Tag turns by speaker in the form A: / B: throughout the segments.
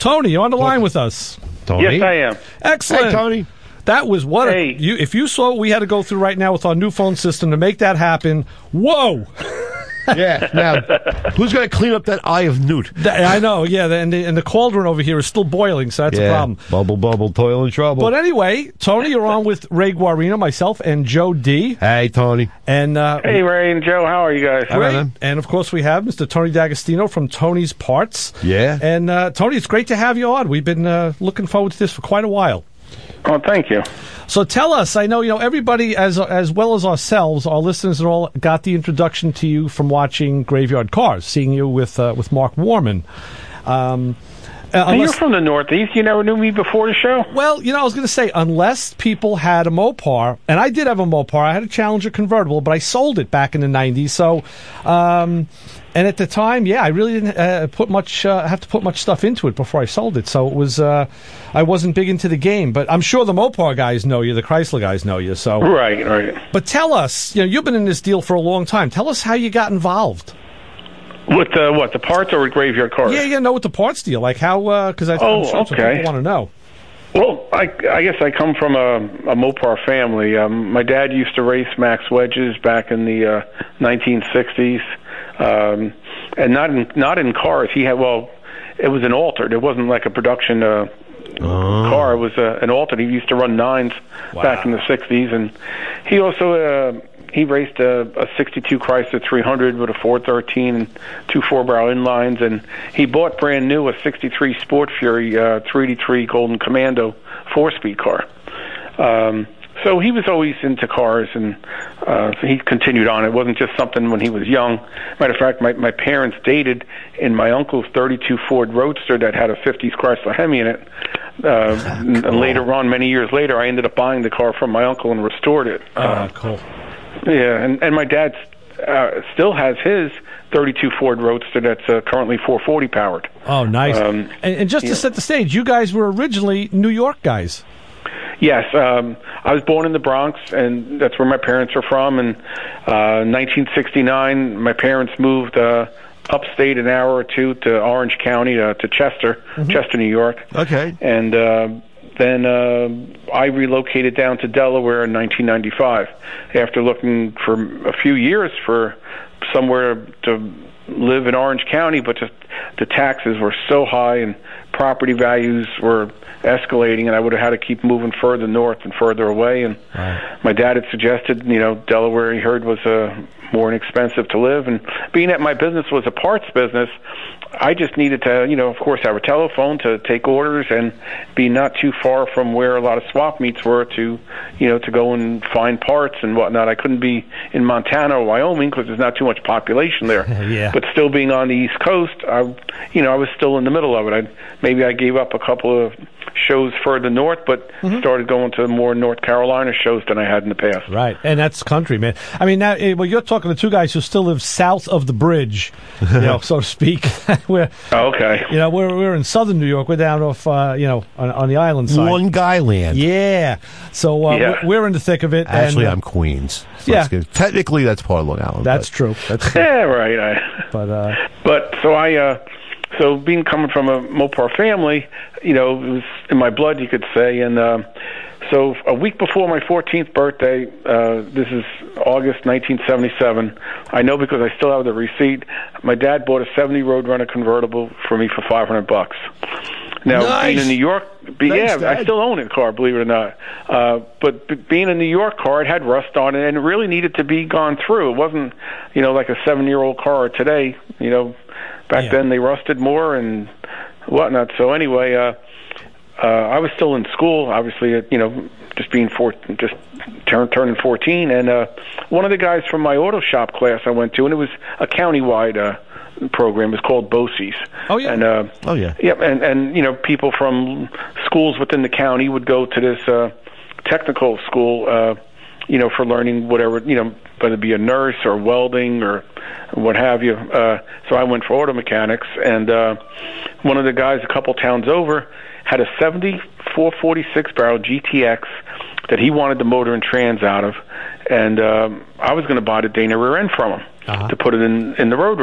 A: Tony, you're on the line with us.
B: Tony?
C: Yes, I am.
A: Excellent.
B: Hey, Tony.
A: That was what if you saw what we had to go through right now with our new phone system to make that happen. Whoa.
B: Yeah. Now, who's going to clean up that eye of Newt?
A: I know, yeah, and the cauldron over here is still boiling, so that's a problem.
B: Bubble, bubble, toil and trouble.
A: But anyway, Tony, you're on with Ray Guarino, myself, and Joe D.
B: Hey, Tony.
A: And
C: hey, Ray and Joe, how are you guys?
A: Great. And, of course, we have Mr. Tony D'Agostino from Tony's Parts.
B: Yeah.
A: And, Tony, it's great to have you on. We've been looking forward to this for quite a while.
C: Oh, thank you.
A: So tell us, I know, everybody, as well as ourselves, our listeners and all, got the introduction to you from watching Graveyard Cars, seeing you with Mark Warman.
C: You're from the Northeast. You never knew me before the show?
A: Well, I was going to say, unless people had a Mopar, and I did have a Mopar. I had a Challenger convertible, but I sold it back in the 90s. So, and at the time, I really didn't have to put much stuff into it before I sold it. So it was, I wasn't big into the game. But I'm sure the Mopar guys know you, the Chrysler guys know you. So
C: Right.
A: But tell us, you've been in this deal for a long time. Tell us how you got involved.
C: With the parts or with Graveyard Cars?
A: Yeah, with the parts deal. Like how, because I'm sure some people want to know.
C: Well, I guess I come from a Mopar family. My dad used to race Max wedges back in the 1960s, and not in cars. He had it was an altered. It wasn't like a production car. It was an altered. He used to run nines back in the 60s, and he also he raced a 62 Chrysler 300 with a 413 and two 4-barrel inlines, and he bought brand new a 63 Sport Fury 383 Golden Commando 4-speed car. So he was always into cars, and he continued on. It wasn't just something when he was young. Matter of fact, my parents dated in my uncle's 32 Ford Roadster that had a 50s Chrysler Hemi in it. And later on, many years later, I ended up buying the car from my uncle and restored it.
A: Cool.
C: Yeah, and my dad still has his 32 Ford Roadster that's currently 440 powered.
A: Oh, nice. And just to set the stage, you guys were originally New York guys.
C: Yes, I was born in the Bronx, and that's where my parents are from. In 1969, my parents moved upstate an hour or two to Orange County, to Chester, New York.
B: Okay.
C: And then I relocated down to Delaware in 1995 after looking for a few years for somewhere to live in Orange County, but just the taxes were so high and property values were escalating, and I would have had to keep moving further north and further away. And my dad had suggested, Delaware, he heard, was more inexpensive to live. And being that my business was a parts business, I just needed to, of course, have a telephone to take orders and be not too far from where a lot of swap meets were to go and find parts and whatnot. I couldn't be in Montana or Wyoming because there's not too much population there.
A: Yeah.
C: But still being on the East Coast, I was still in the middle of it. Maybe I gave up a couple of shows further north, but started going to more North Carolina shows than I had in the past.
A: Right, and that's country, man. I mean, now, you're talking to two guys who still live south of the bridge, so to speak. We're in southern New York. We're down off, on the island side.
B: One guy land.
A: Yeah. So we're in the thick of it.
B: Actually,
A: and,
B: I'm Queens. So
A: yeah.
B: Technically, that's part of Long Island.
A: That's true.
C: Yeah, right.
A: But
C: so being coming from a Mopar family, it was in my blood, you could say. And so a week before my 14th birthday, this is August 1977, I know because I still have the receipt, my dad bought a 70 Roadrunner convertible for me for $500. Now, being in New York, I still own a car, believe it or not. But being a New York car, it had rust on it, and it really needed to be gone through. It wasn't, like a 7-year-old car today. Back then they rusted more and whatnot. So anyway, I was still in school, obviously, just turning 14, and one of the guys from my auto shop class I went to, and it was a countywide program. It was called BOCES.
A: Oh yeah.
C: And Yep, and people from schools within the county would go to this technical school, for learning whatever, whether it be a nurse or welding or what have you. So I went for auto mechanics, and one of the guys a couple towns over had a 7446 barrel GTX that he wanted the motor and trans out of, and I was going to buy the Dana rear end from him to put it in the Roadrunner.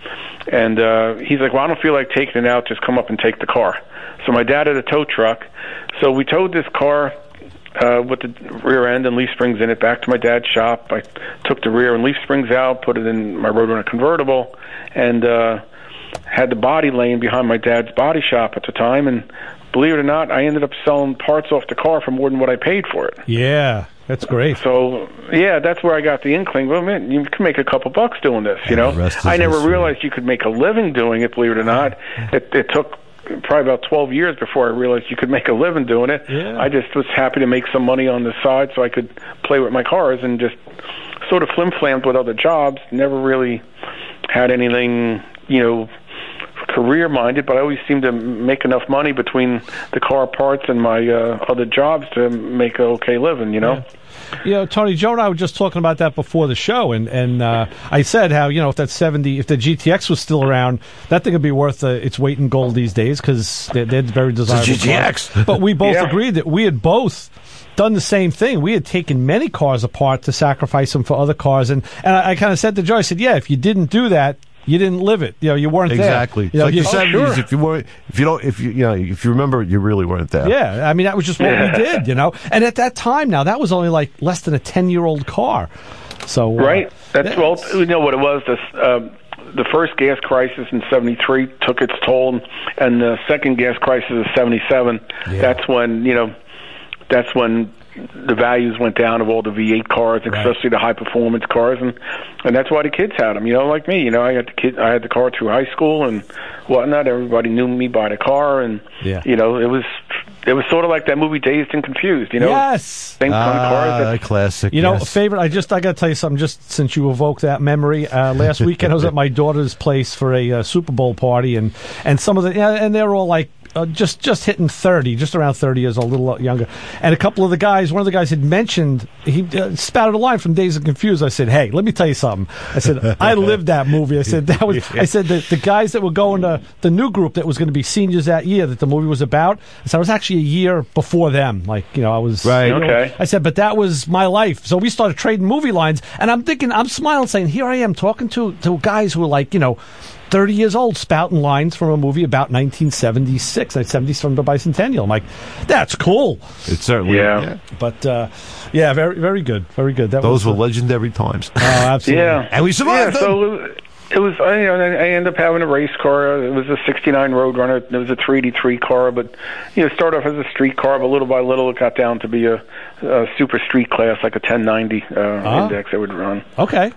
C: And he's like, well, I don't feel like taking it out. Just come up and take the car. So my dad had a tow truck. So we towed this car with the rear end and leaf springs in it back to my dad's shop. I took the rear and leaf springs out, put it in my Roadrunner convertible, and had the body laying behind my dad's body shop at the time. And believe it or not, I ended up selling parts off the car for more than what I paid for it.
A: Yeah, that's great.
C: So, yeah, that's where I got the inkling. Well, man, you can make a couple bucks doing this, you know. I never realized you could make a living doing it, believe it or not. It took probably about 12 years before I realized you could make a living doing it.
A: Yeah.
C: I just was happy to make some money on the side so I could play with my cars and just sort of flim-flammed with other jobs. Never really had anything, you know, career-minded, but I always seemed to make enough money between the car parts and my other jobs to make an okay living, you know?
A: Yeah. You know, Tony, Joe and I were just talking about that before the show, and I said how, you know, if the GTX was still around, that thing would be worth its weight in gold these days because they're very desirable.
B: It's a GTX.
A: Cars. But we both agreed that we had both done the same thing. We had taken many cars apart to sacrifice them for other cars, and I kind of said to Joe, I said, yeah, if you didn't do that, you didn't live it. You know, you weren't
B: exactly.
A: there.
B: It's like the 70s.
A: Sure.
B: If you remember, you really weren't there.
A: Yeah, I mean that was just what we did, you know. And at that time, now that was only like less than a 10-year-old car. So
C: right. That's well, you know what it was. The first gas crisis in '73 took its toll, and the second gas crisis of '77. Yeah. That's when the values went down of all the V8 cars, especially the high performance cars, and that's why the kids had them. You know, like me. You know, I had the car through high school and whatnot. Everybody knew me by the car, and you know, it was sort of like that movie Dazed and Confused. You know,
A: yes,
C: things on cars.
B: Classic.
A: You know, favorite. I got to tell you something. Just since you evoked that memory, last weekend I was at my daughter's place for a Super Bowl party, and some of and they're all like. Just hitting 30, just around 30 years old, a little younger. And a couple of the guys, one of the guys had mentioned, he spouted a line from Dazed and Confused. I said, hey, let me tell you something. I said, I lived that movie. I said, I said, the guys that were going to the new group that was going to be seniors that year that the movie was about, I said, I was actually a year before them. Like, you know, I was.
B: Right.
A: You know,
C: okay.
A: I said, but that was my life. So we started trading movie lines. And I'm thinking, I'm smiling, saying, here I am talking to guys who are like, you know, 30 years old, spouting lines from a movie about 1976, 1970s from the Bicentennial. I'm like, that's cool.
B: It certainly
C: is.
A: But, very, very good. Very good.
B: Those were legendary times.
A: Oh, absolutely.
C: Yeah.
B: And we survived them.
C: So it was, you know, I ended up having a race car. It was a 69 Roadrunner. It was a 383 car, but, you know, it started off as a street car, but little by little it got down to be a super street class, like a 1090 index that would run.
A: Okay.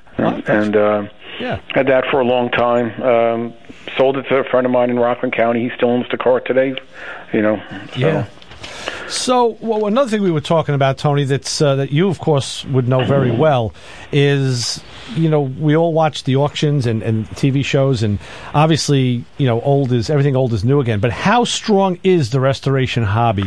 C: Had that for a long time. Sold it to a friend of mine in Rockland County. He still owns the car today. You know. So.
A: Yeah. So another thing we were talking about, Tony, that's that you of course would know very well, is, you know, we all watch the auctions and TV shows, and obviously, you know, everything old is new again. But how strong is the restoration hobby?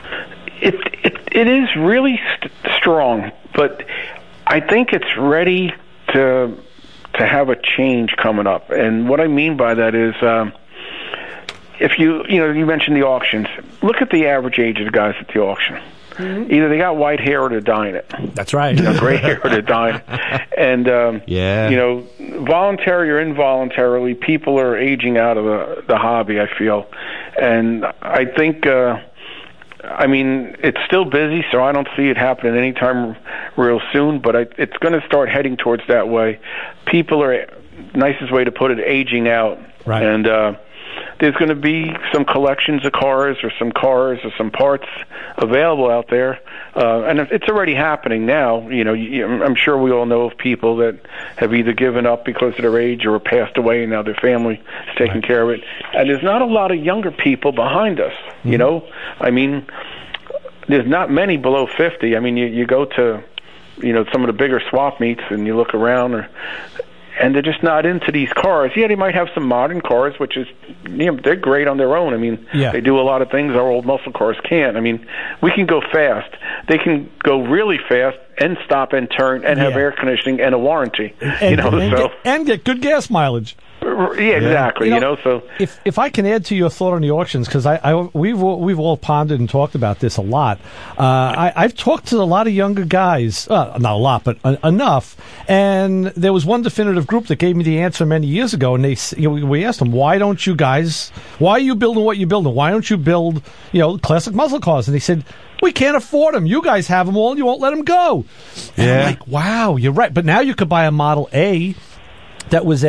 C: It is really strong, but I think it's ready to have a change coming up. And what I mean by that is, if you mentioned the auctions, look at the average age of the guys at the auction. Mm-hmm. Either they got white hair or they're dyeing it.
A: That's right.
C: You know, gray hair or they're dyeing it. And, you know, voluntary or involuntarily, people are aging out of the hobby, I feel. And I think... I mean, it's still busy, so I don't see it happening anytime real soon, but it's going to start heading towards that way. People are, nicest way to put it, aging out.
A: Right.
C: And there's going to be some collections of cars or some parts available out there. And it's already happening now. You know, I'm sure we all know of people that have either given up because of their age or passed away, and now their family is taking care of it. And there's not a lot of younger people behind us, you know? I mean, there's not many below 50. I mean, you go to, you know, some of the bigger swap meets and you look around, and they're just not into these cars. Yeah, they might have some modern cars, which is, you know, they're great on their own. I mean, they do a lot of things our old muscle cars can't. I mean, we can go fast. They can go really fast, and stop and turn and have air conditioning and a warranty.
A: And get good gas mileage.
C: Yeah, exactly. So
A: if I can add to your thought on the auctions, because we've all pondered and talked about this a lot. I've talked to a lot of younger guys, not a lot, but enough. And there was one definitive group that gave me the answer many years ago, and we asked them, why are you building what you're building? Why don't you build classic muscle cars? And they said, we can't afford them. You guys have them all, and you won't let them go. And I'm like, wow, you're right. But now you could buy a Model A that was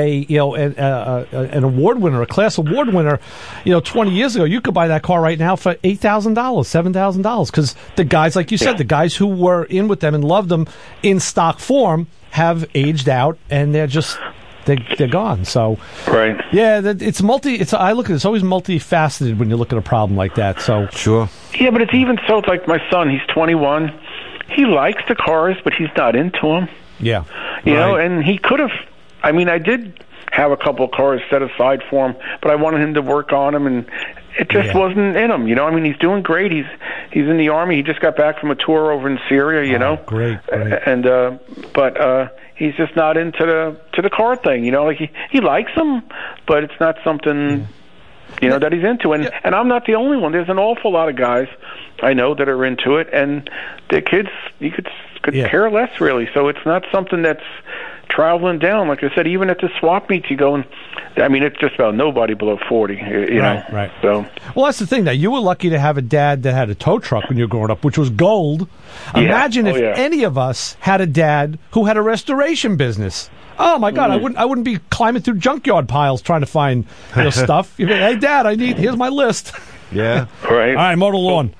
A: an award winner, a class award winner, 20 years ago. You could buy that car right now for $8,000, $7,000, because the guys, like you said, the guys who were in with them and loved them in stock form have aged out, and they're gone. So
C: right,
A: yeah, I look at it's always multifaceted when you look at a problem like that. So
B: sure,
C: yeah, but it's even so. It's like my son; he's 21. He likes the cars, but he's not into them.
A: Yeah,
C: you know, and he could have. I mean, I did have a couple of cars set aside for him, but I wanted him to work on them, and it just wasn't in him. I mean, he's doing great. He's in the Army. He just got back from a tour over in Syria.
A: Great.
C: And but he's just not into the car thing. Like he likes them, but it's not something that he's into. And I'm not the only one. There's an awful lot of guys I know that are into it, and their kids could care less really. So it's not something that's traveling down. Like I said, even at the swap meets, you go and, I mean, it's just about nobody below 40, you know.
A: Right.
C: So,
A: well, that's the thing. Now, you were lucky to have a dad that had a tow truck when you were growing up, which was gold. Imagine if any of us had a dad who had a restoration business. Oh my God! I wouldn't be climbing through junkyard piles trying to find stuff. You'd be, hey, Dad, here's my list.
B: Yeah.
C: Right.
A: All right, mow the lawn.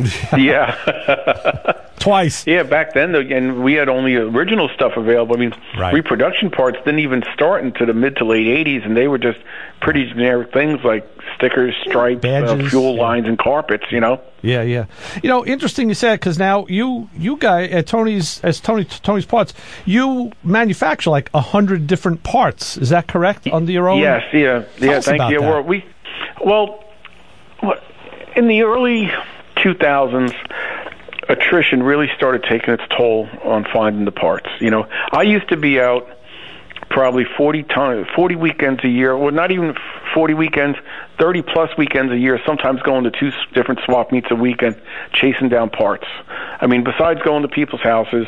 C: Yeah.
A: Twice.
C: Yeah, back then, and we had only original stuff available. I mean, reproduction parts didn't even start into the mid to late 80s, and they were just pretty generic things like stickers, stripes, fuel lines, and carpets, you know?
A: Yeah. Interesting you said, because now you guys at Tony's Parts, you manufacture like 100 different parts. Is that correct? Under your own?
C: Yes, yeah. Thank you. Well, in the early 2000s, attrition really started taking its toll on finding the parts. You know, I used to be out probably 40 weekends a year, or not even 40 weekends, 30 plus weekends a year, sometimes going to 2 different swap meets a weekend, chasing down parts. I mean, besides going to people's houses,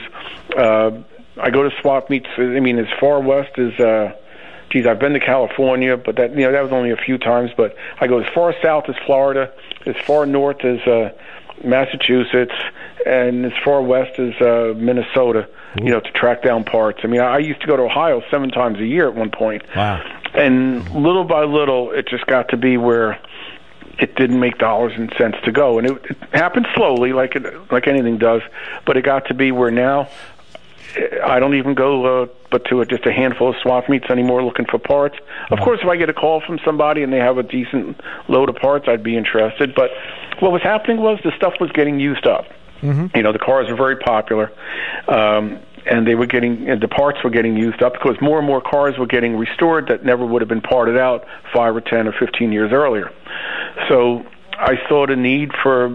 C: I go to swap meets, I mean, as far west as, I've been to California, but that was only a few times, but I go as far south as Florida, as far north as Massachusetts, and as far west as Minnesota, to track down parts. I mean, I used to go to Ohio 7 times a year at one point.
A: Wow.
C: And little by little, it just got to be where it didn't make dollars and cents to go. And it happened slowly, like anything does, but it got to be where now I don't even go but to just a handful of swap meets anymore looking for parts. Of course, if I get a call from somebody and they have a decent load of parts, I'd be interested. But what was happening was the stuff was getting used up. Mm-hmm. The cars were very popular, and the parts were getting used up because more and more cars were getting restored that never would have been parted out 5 or 10 or 15 years earlier. So I saw the need for,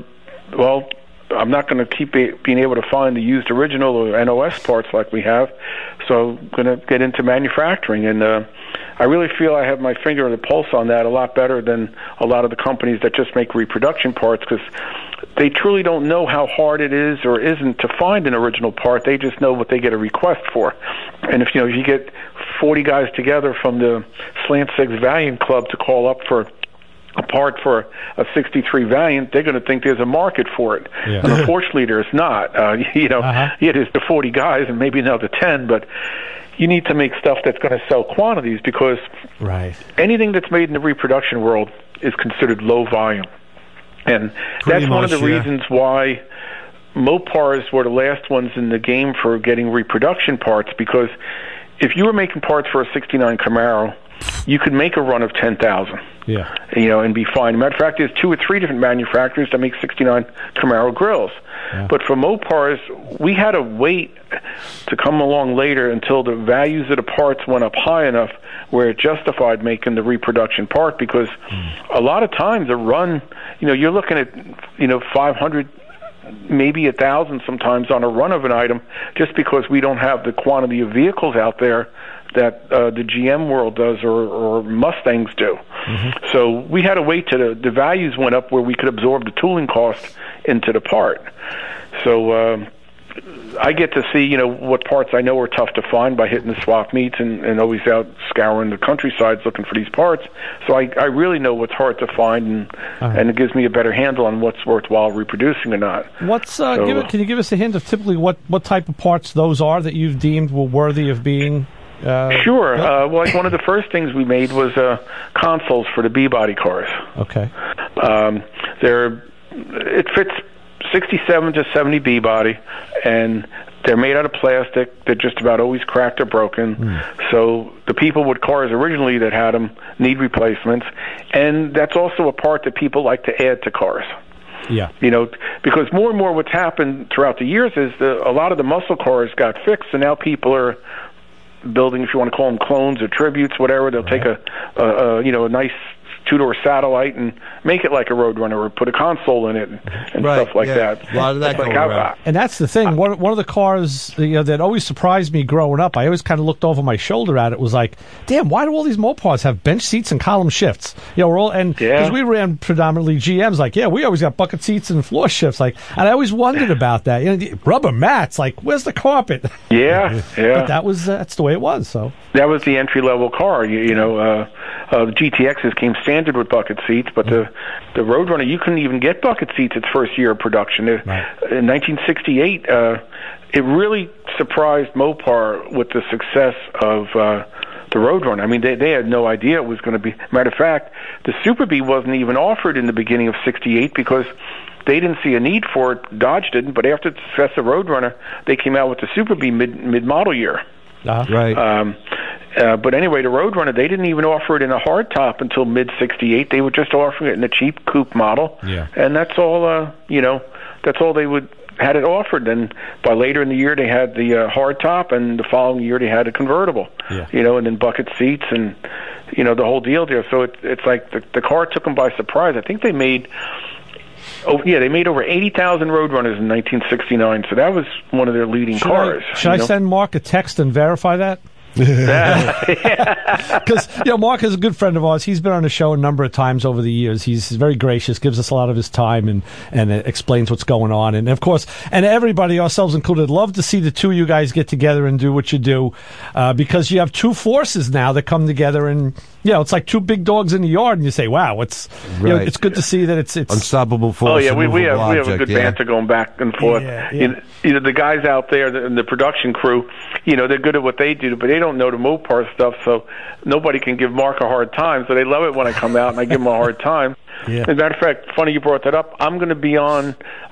C: I'm not going to keep being able to find the used original or NOS parts like we have, so I'm going to get into manufacturing. And I really feel I have my finger on the pulse on that a lot better than a lot of the companies that just make reproduction parts, because they truly don't know how hard it is or isn't to find an original part. They just know what they get a request for. And if you get 40 guys together from the Slant 6 Valiant Club to call up for a part for a 63 Valiant, they're going to think there's a market for it. Yeah. And unfortunately, there's not. There's the 40 guys and maybe another 10, but you need to make stuff that's going to sell quantities, because anything that's made in the reproduction world is considered low volume. And that's one of the reasons why Mopars were the last ones in the game for getting reproduction parts, because if you were making parts for a 69 Camaro, you could make a run of 10,000.
A: Yeah.
C: And be fine. Matter of fact, there's 2 or 3 different manufacturers that make 69 Camaro grills. Yeah. But for Mopars, we had to wait to come along later until the values of the parts went up high enough where it justified making the reproduction part, because a lot of times a run, you're looking at, $500 maybe 1,000 sometimes on a run of an item, just because we don't have the quantity of vehicles out there that the GM world does or Mustangs do. So we had to wait till the values went up where we could absorb the tooling cost into the part. So I get to see, what parts I know are tough to find by hitting the swap meets and always out scouring the countrysides looking for these parts. So I really know what's hard to find, and it gives me a better handle on what's worthwhile reproducing or not.
A: Can you give us a hint of typically what type of parts those are that you've deemed were worthy of being?
C: Sure. Well, like one of the first things we made was consoles for the B-body cars.
A: Okay.
C: It fits 67 to 70 B-body, and they're made out of plastic. They're just about always cracked or broken. So the people with cars originally that had them need replacements, and that's also a part that people like to add to cars.
A: Yeah.
C: Because more and more what's happened throughout the years is a lot of the muscle cars got fixed, and now people are building, if you want to call them clones or tributes, whatever. They'll take a nice two-door satellite and make it like a Roadrunner, or put a console in it and stuff like that.
B: A lot of that going around.
A: And that's the thing. One of the cars that always surprised me growing up, I always kind of looked over my shoulder at it, was like, damn, why do all these Mopars have bench seats and column shifts? Because we ran predominantly GMs, we always got bucket seats and floor shifts, and I always wondered about that. Rubber mats, where's the carpet?
C: Yeah.
A: But that's the way it was. So
C: that was the entry-level car. The GTXs came standard with bucket seats, but the Roadrunner, you couldn't even get bucket seats its first year of production. In 1968, it really surprised Mopar with the success of the Roadrunner. I mean, they had no idea it was going to be. Matter of fact, the Super Bee wasn't even offered in the beginning of '68 because they didn't see a need for it. Dodge didn't, but after the success of Roadrunner, they came out with the Super Bee mid-model year.
B: Right.
C: But anyway, the Roadrunner, they didn't even offer it in a hardtop until mid-'68. They were just offering it in a cheap coupe model.
A: Yeah.
C: And that's all, that's all they had it offered. And by later in the year, they had the hardtop, and the following year they had a convertible.
A: Yeah.
C: And then bucket seats and, the whole deal there. So it's like the car took them by surprise. I think they made... they made over 80,000 Roadrunners in 1969, so that was one of their leading cars.
A: Should I send Mark a text and verify that? Because Mark is a good friend of ours. He's been on the show a number of times over the years. He's very gracious, gives us a lot of his time, and explains what's going on. And of course, and everybody, ourselves included, love to see the two of you guys get together and do what you do, because you have two forces now that come together, and it's like two big dogs in the yard, and you say, wow, it's it's good to see that it's
B: unstoppable force.
C: Oh yeah, we have a good banter going back and forth. The guys out there in the production crew, they're good at what they do, but they don't know the Mopar stuff, so nobody can give Mark a hard time. So they love it when I come out and I give them a hard time.
A: Yeah.
C: As a matter of fact, funny you brought that up. I'm going to be on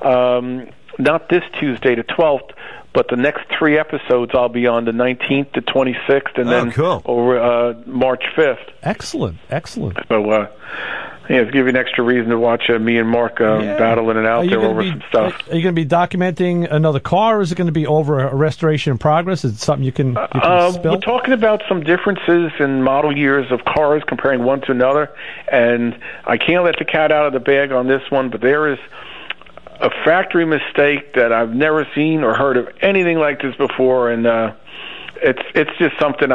C: not this Tuesday, the 12th, but the next 3 episodes I'll be on the 19th, the 26th, and then over March 5th.
A: Excellent.
C: So, to give you an extra reason to watch me and Mark battling it out there over some stuff.
A: Are you going to be documenting another car, or is it going to be over a restoration in progress? Is it something you can spill?
C: We're talking about some differences in model years of cars, comparing one to another, and I can't let the cat out of the bag on this one, but there is a factory mistake that I've never seen or heard of anything like this before, and it's just something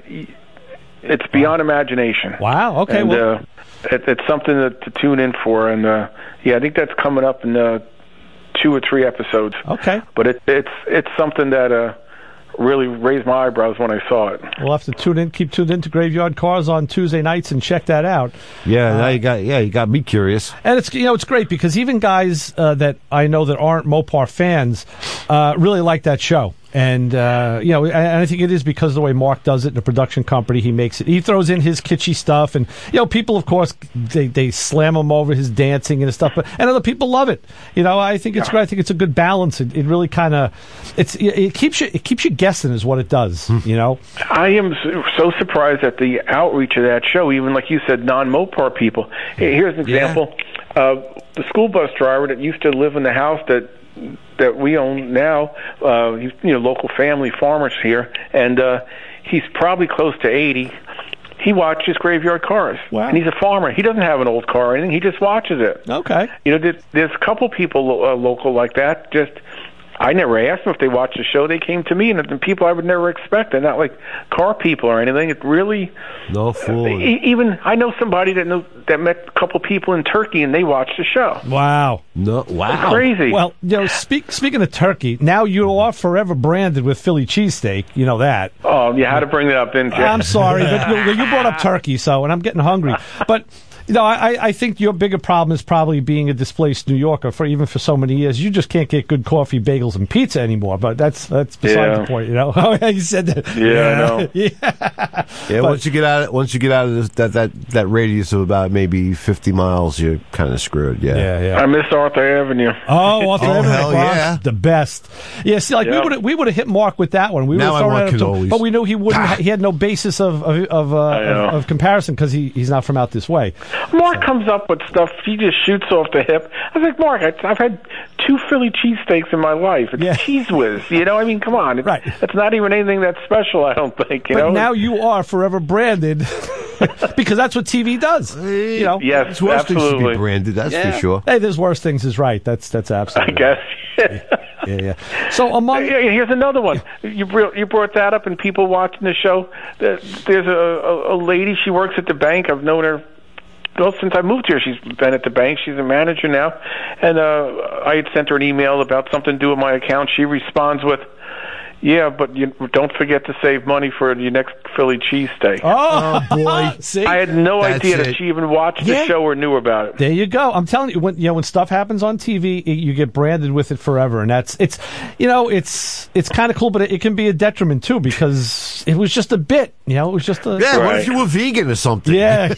C: it's beyond imagination.
A: Wow. Okay.
C: And, it's something to tune in for, and I think that's coming up in 2 or 3 episodes.
A: Okay.
C: But it's something that really raised my eyebrows when I saw it.
A: We'll have to keep tuned in to Graveyard Cars on Tuesday nights and check that out.
B: Yeah, now you got me curious.
A: And it's great because even guys that I know that aren't Mopar fans really like that show. And, and I think it is because of the way Mark does it, the production company, he makes it. He throws in his kitschy stuff, and, people, of course, they slam him over his dancing and stuff, and other people love it. I think it's great. I think it's a good balance. It really kind of, it keeps you guessing is what it does,
C: I am so surprised at the outreach of that show, even like you said, non-Mopar people. Hey, here's an example. The school bus driver that used to live in the house that we own now, local family farmers here, and he's probably close to 80, he watches Graveyard Cars.
A: Wow.
C: And he's a farmer. He doesn't have an old car or anything. He just watches it.
A: Okay.
C: There's a couple people local like that. Just I never asked them if they watched the show. They came to me, and the people I would never expect. They're not like car people or anything. It really
B: No fool.
C: Even I know somebody that met a couple people in Turkey, and they watched the show.
A: Wow.
B: No, wow.
C: It's crazy.
A: Well, speaking of turkey, now you are forever branded with Philly cheesesteak. You know that.
C: Oh, you had to bring that up, didn't you?
A: I'm sorry, but you brought up turkey, and I'm getting hungry. But I think your bigger problem is probably being a displaced New Yorker even for so many years. You just can't get good coffee, bagels, and pizza anymore. But that's beside the point. Oh, yeah, you said that.
C: Yeah, I know.
B: Yeah, once you get out of that radius of about maybe 50 miles, you're kind of screwed. Yeah.
C: I miss Arthur Avenue.
A: Oh, Arthur Avenue,
B: hell yeah,
A: the best. Yeah, see, we would have hit Mark with that one. We
B: now I want cannolis.
A: But we knew he wouldn't. He had no basis of comparison because he's not from out this way.
C: Mark comes up with stuff. He just shoots off the hip. I was like, Mark, I've had 2 Philly cheesesteaks in my life. It's Cheese Whiz. I mean, come on. It's not even anything that's special, I don't think.
A: But now you are forever branded because that's what TV does.
C: Yes,
B: it's worse
C: absolutely.
B: Things to be branded, that's for sure.
A: Hey, there's worse things is right. That's absolutely
C: I guess.
A: Yeah. So
C: here's another one. You brought that up, and people watching the show. There's a lady. She works at the bank. I've known her. Well, since I moved here, she's been at the bank. She's a manager now. And I had sent her an email about something to do with my account. She responds with, yeah, but you don't forget to save money for your next Philly cheesesteak.
A: Oh, boy. See?
C: I had no idea that she even watched the show or knew about it.
A: There you go. I'm telling you, when stuff happens on TV, you get branded with it forever. And it's kind of cool, but it can be a detriment, too, because it was just a bit. It was just a...
B: Yeah, what if you were vegan or something?
A: Yeah.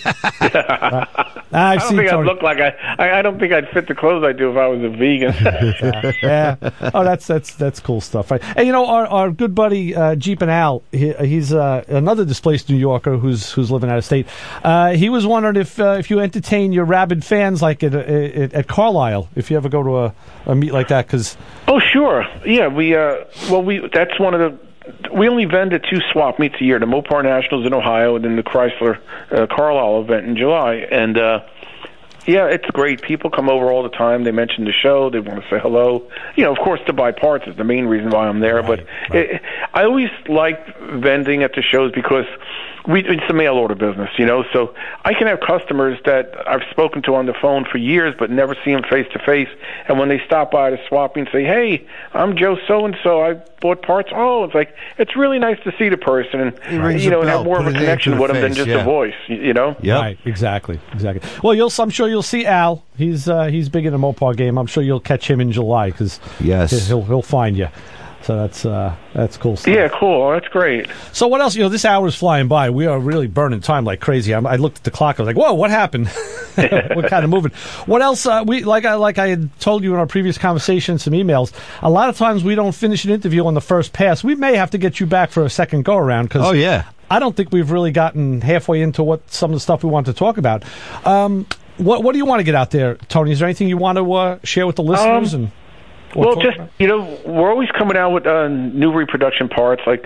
C: I don't think I'd look like I don't think I'd fit the clothes I do if I was a vegan.
A: Yeah. Oh, that's cool stuff, right? And our good buddy Jeep and Al, he's another displaced New Yorker who's living out of state. He was wondering if you entertain your rabid fans like at Carlisle, if you ever go to a meet like that, because.
C: Oh, sure. Yeah, we that's one of the. We only vend at 2 swap meets a year, the Mopar Nationals in Ohio and then the Chrysler Carlisle event in July. And, it's great. People come over all the time. They mention the show. They want to say hello. Of course, to buy parts is the main reason why I'm there. Right. I always like vending at the shows because it's a mail order business, so I can have customers that I've spoken to on the phone for years but never see them face to face, and when they stop by the swap and say, hey, I'm Joe so-and-so, I bought parts, it's really nice to see the person and and have more of a connection with them than just a voice,
A: Yep. Right, exactly. Well, I'm sure you'll see Al. He's big in the Mopar game. I'm sure you'll catch him in July because he'll find you. So that's cool stuff.
C: Yeah, cool. That's great.
A: So what else? This hour is flying by. We are really burning time like crazy. I looked at the clock. I was like, "Whoa, what happened? We're kind of moving." What else? We like I had told you in our previous conversation, some emails. A lot of times we don't finish an interview on the first pass. We may have to get you back for a second go around because I don't think we've really gotten halfway into what some of the stuff we want to talk about. What do you want to get out there, Tony? Is there anything you want to share with the listeners?
C: Well, just, we're always coming out with new reproduction parts like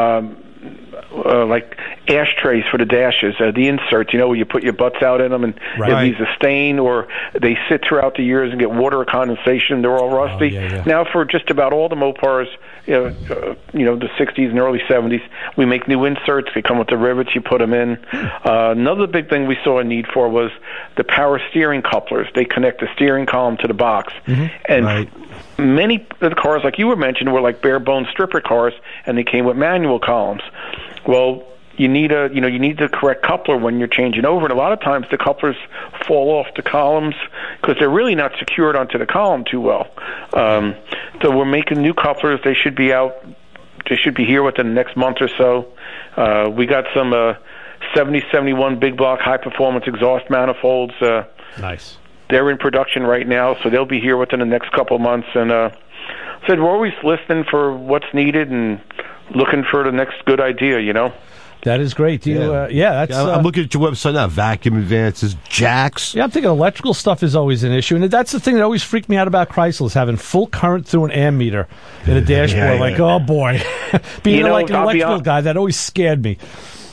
C: ashtrays for the dashes, the inserts, where you put your butts out in them and it leaves a stain, or they sit throughout the years and get water or condensation. They're all rusty. Now, for just about all the Mopars, the 60s and early 70s, we make new inserts. They come with the rivets. You put them in. Another big thing we saw a need for was the power steering couplers. They connect the steering column to the box. And many of the cars, like you were mentioning, were like bare bone stripper cars, and they came with manual columns. Well, you need the correct coupler when you're changing over, and a lot of times the couplers fall off the columns because they're really not secured onto the column too well. So we're making new couplers. They should be out. They should be here within the next month or so. We got some 7071 big block high performance exhaust manifolds.
A: Nice.
C: They're in production right now, so they'll be here within the next couple of months. And said we're always listening for what's needed and looking for the next good idea.
A: That is great.
B: I'm looking at your website now. Vacuum advances, jacks.
A: Yeah, I'm thinking electrical stuff is always an issue, and that's the thing that always freaked me out about Chrysler is having full current through an ammeter in a dashboard. Oh boy, being like an electrical guy, that always scared me.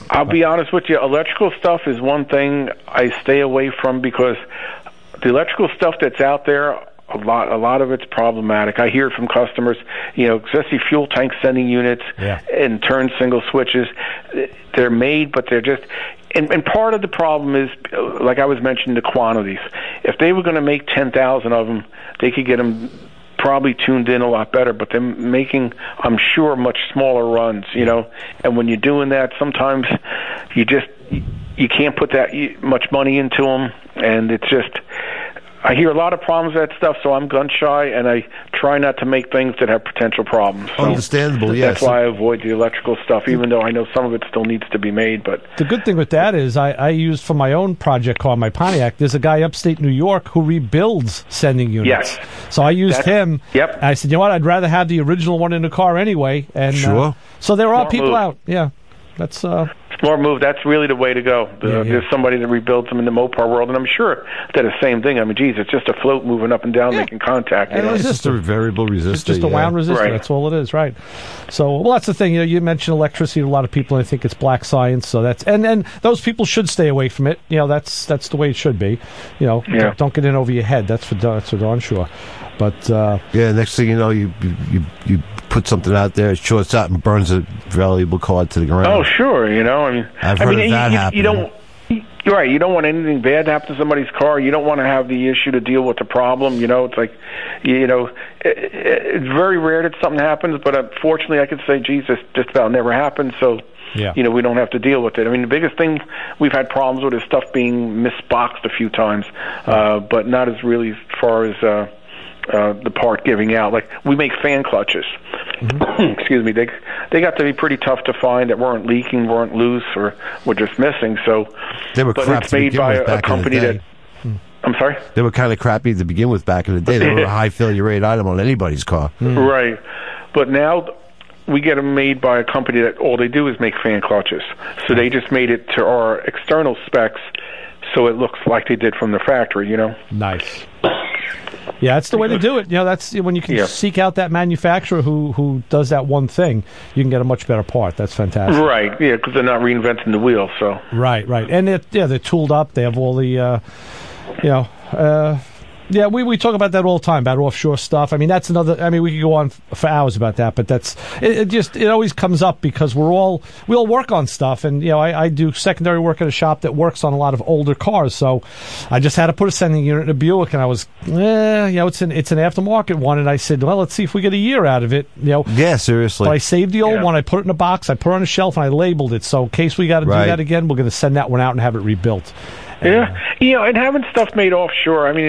C: I'll be honest with you. Electrical stuff is one thing I stay away from because the electrical stuff that's out there, a lot of it's problematic. I hear it from customers, especially fuel tank sending units and turn single switches. They're made, but they're just... And part of the problem is, like I was mentioning, the quantities. If they were going to make 10,000 of them, they could get them probably tuned in a lot better, but they're making, I'm sure, much smaller runs, And when you're doing that, sometimes you can't put that much money into them, and it's just... I hear a lot of problems with that stuff, so I'm gun shy, and I try not to make things that have potential problems. So
B: understandable, yes.
C: That's why I avoid the electrical stuff, even though I know some of it still needs to be made. But
A: the good thing with that is I used for my own project car, my Pontiac, there's a guy upstate New York who rebuilds sending units.
C: Yes.
A: So I used him.
C: Yep.
A: I said, you know what, I'd rather have the original one in the car anyway. And,
B: sure.
A: So there are
C: Smart
A: people
C: move.
A: out. Yeah. That's...
C: Smart move. That's really the way to go. There's somebody that rebuilds them in the Mopar world, and I'm sure they're the same thing. I mean, geez, it's just a float moving up and down, making contact.
B: It's just a variable resistor.
A: It's just a wound resistor.
C: Right.
A: That's all it is, right? So, well, that's the thing. You mentioned electricity to a lot of people, and I think it's black science. So that's and those people should stay away from it. That's the way it should be. Don't get in over your head. That's for darn sure. But
B: next thing you know, you put something out there, it shorts out and burns a valuable card to the ground.
C: Oh, sure.
B: I've heard of that happening.
C: You're right. You don't want anything bad to happen to somebody's car. You don't want to have the issue to deal with the problem. It's like, it's very rare that something happens, but unfortunately, I could say, geez, this just about never happens. So, we don't have to deal with it. I mean, the biggest thing we've had problems with is stuff being misboxed a few times, but not as really as far as the part giving out. Like, we make fan clutches. Mm-hmm. Excuse me. They got to be pretty tough to find that weren't leaking, weren't loose, or were just missing. So
B: they were crap
C: it's made by a company that... I'm sorry?
B: They were kind of crappy to begin with back in the day. They were a high failure rate item on anybody's car.
C: Mm. Right. But now we get them made by a company that all they do is make fan clutches. So they just made it to our external specs so it looks like they did from the factory,
A: Nice. Yeah, that's the way to do it. That's when you can seek out that manufacturer who does that one thing, you can get a much better part. That's fantastic.
C: Right, because they're not reinventing the wheel, so.
A: Right. And they're tooled up. They have all the, we talk about that all the time, about offshore stuff. I mean, that's another... I mean, we could go on for hours about that, but that's... It always comes up because we all work on stuff, and, I do secondary work at a shop that works on a lot of older cars, so I just had to put a sending unit in a Buick, and I was, it's an aftermarket one, and I said, well, let's see if we get a year out of it,
B: Yeah, seriously.
A: But I saved the old one, I put it in a box, I put it on a shelf, and I labeled it, so in case we got to do that again, we're going to send that one out and have it rebuilt.
C: And having stuff made offshore, I mean,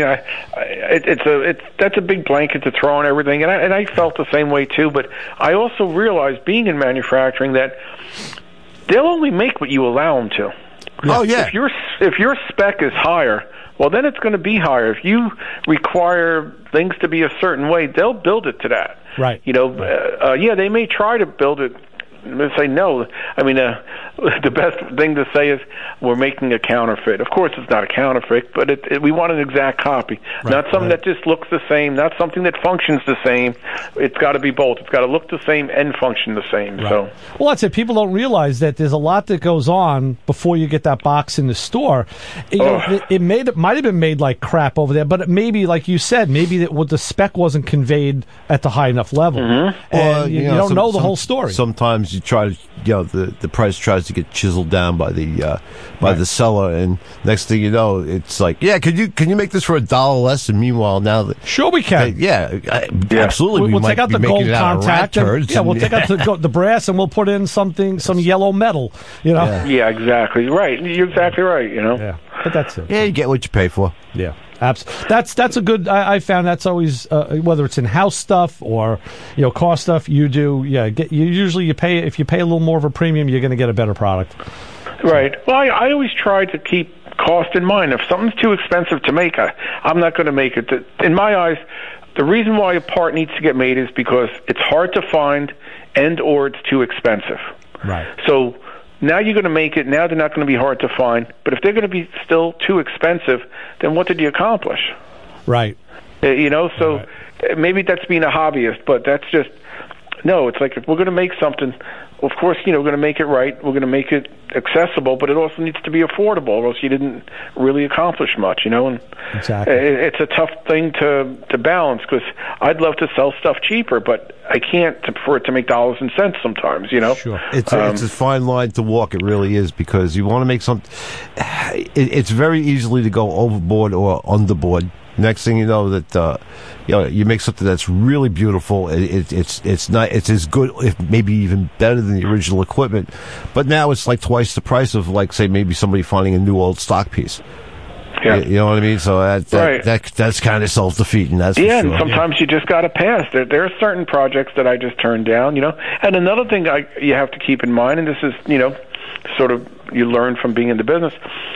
C: that's a big blanket to throw on everything, and I felt the same way too. But I also realized, being in manufacturing, that they'll only make what you allow them to.
B: Oh yeah.
C: If your spec is higher, well, then it's going to be higher. If you require things to be a certain way, they'll build it to that.
A: Right.
C: They may try to build it. They say no. I mean, the best thing to say is we're making a counterfeit. Of course, it's not a counterfeit, but we want an exact copy, not something that just looks the same, not something that functions the same. It's got to be both. It's got to look the same and function the same.
A: Right.
C: So,
A: well, that's it. People don't realize that there's a lot that goes on before you get that box in the store. It might have been made like crap over there, but maybe, like you said, maybe the spec wasn't conveyed at the high enough level, and you don't know the whole story.
B: Sometimes you try to, the price tries to get chiseled down by the seller, and next thing you know, it's like, can you make this for $1 less? And meanwhile, now
A: sure we can.
B: Absolutely.
A: We'll take out the gold contact. We'll take out the brass, and we'll put in some yellow metal.
C: Yeah, exactly. Right. You're exactly right.
A: Yeah, but that's it.
B: Yeah, you get what you pay for.
A: Yeah. That's a good. I found that's always whether it's in-house stuff or car stuff. You do usually you pay, if you pay a little more of a premium, you're going to get a better product.
C: Right. Well, I always try to keep cost in mind. If something's too expensive to make, I'm not going to make it. In my eyes, the reason why a part needs to get made is because it's hard to find or it's too expensive.
A: Right.
C: So now you're going to make it. Now they're not going to be hard to find. But if they're going to be still too expensive, then what did you accomplish?
A: Right.
C: So maybe that's being a hobbyist, but that's just No, it's like if we're going to make something, of course, we're going to make it right. We're going to make it accessible, but it also needs to be affordable, or else you didn't really accomplish much, And
A: Exactly.
C: it's a tough thing to balance, because I'd love to sell stuff cheaper, but I can't for it to make dollars and cents sometimes,
A: Sure.
B: It's a fine line to walk. It really is, because you want to make something. It's very easily to go overboard or underboard. Next thing you know, that you make something that's really beautiful. It's not. It's as good, if maybe even better than the original equipment. But now it's like twice the price of, like, say, maybe somebody finding a new old stock piece.
C: Yeah.
B: You know what I mean? So
C: Right.
B: that's kind of self-defeating. That's for
C: Yeah,
B: sure.
C: and sometimes you just got to pass. There are certain projects that I just turn down, And another thing you have to keep in mind, and this is, sort of you learn from being in the business,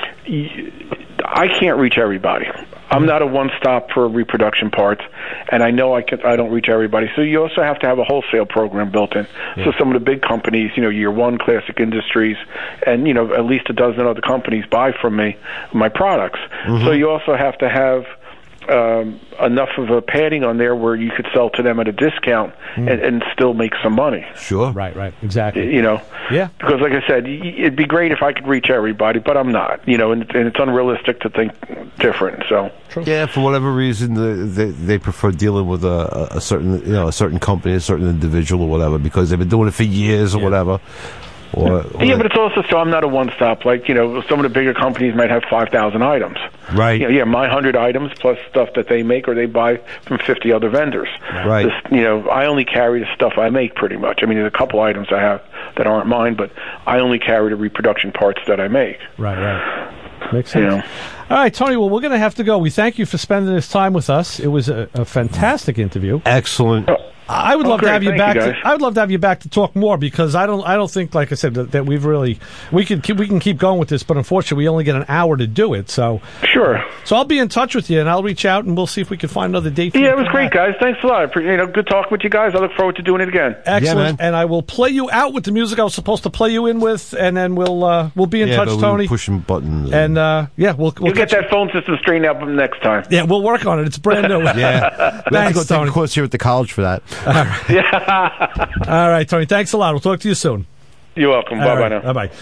C: I can't reach everybody. I'm not a one-stop for reproduction parts, and I know I don't reach everybody. So you also have to have a wholesale program built in. Yeah. So some of the big companies, Year One, Classic Industries, and at least a dozen other companies buy from me my products. Mm-hmm. So you also have to have enough of a padding on there where you could sell to them at a discount and still make some money.
B: Sure.
A: Right. Exactly.
C: Yeah. Because, like I said, it'd be great if I could reach everybody, but I'm not. And it's unrealistic to think different. So.
B: True. Yeah, for whatever reason, they prefer dealing with a certain company, a certain individual, or whatever, because they've been doing it for years or whatever. But
C: it's also so I'm not a one-stop. Like, some of the bigger companies might have 5,000 items.
B: Right.
C: My 100 items plus stuff that they make or they buy from 50 other vendors.
B: Right.
C: I only carry the stuff I make pretty much. I mean, there's a couple items I have that aren't mine, but I only carry the reproduction parts that I make.
A: Right. Makes sense. All right, Tony, well, we're going to have to go. We thank you for spending this time with us. It was a fantastic interview.
B: Excellent.
A: I would love to have you back.
C: I
A: would love to have you back to talk more, because I don't think, like I said, that we've really we can keep going with this, but unfortunately we only get an hour to do it. So
C: sure.
A: So I'll be in touch with you, and I'll reach out, and we'll see if we can find another date.
C: Yeah, it was great, guys. Thanks a lot. Good talking with you guys. I look forward to doing it again.
A: Excellent. And I will play you out with the music I was supposed to play you in with, and then we'll be in touch, Tony.
B: Pushing buttons.
A: And we'll
C: get that phone system straightened out next time.
A: Yeah, we'll work on it. It's brand new.
B: Yeah.
A: Thanks, Tony.
B: Take a course here at the college for that.
A: All right. Yeah. All right, Tony. Thanks a lot. We'll talk to you soon.
C: You're welcome. Bye-bye now.
A: Bye-bye.